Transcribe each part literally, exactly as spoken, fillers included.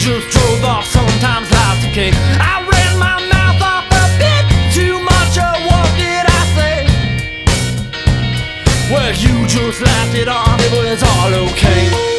just drove off, sometimes life's a king. I ran my mouth off a bit too much, or what did I say? Well, you just laughed it off, it was all okay.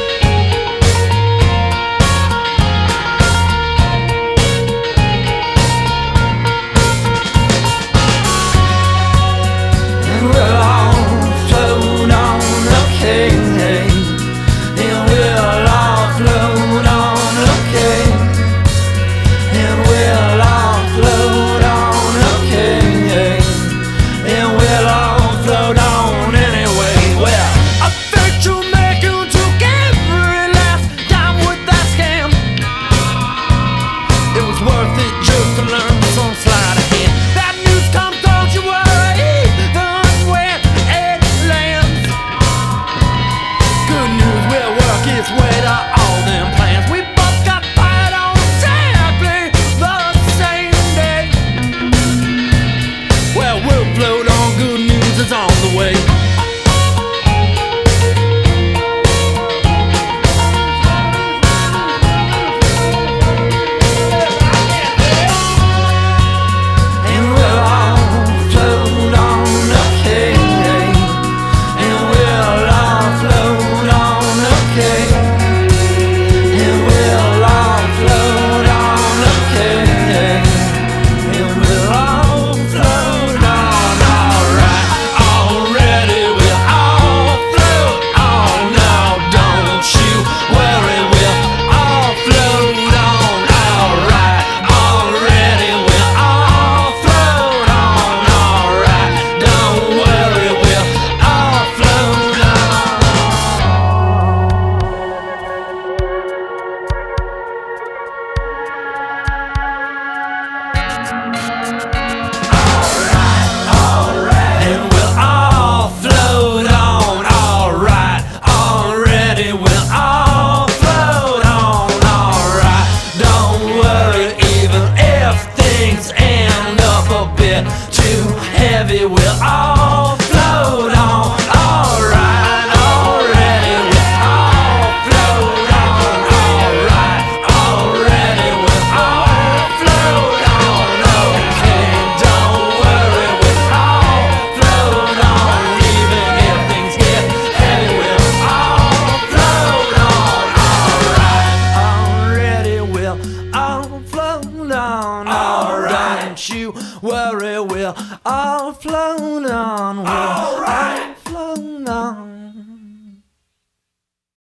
Too heavy, we'll all float on. Alright, already, we'll all float on. Alright, already, we'll all float on. Okay, don't worry, we'll all float on. Even if things get heavy, we'll all float on. Alright, already, we'll all float on. Alright, don't you worry, we'll all float on. We'll all float on.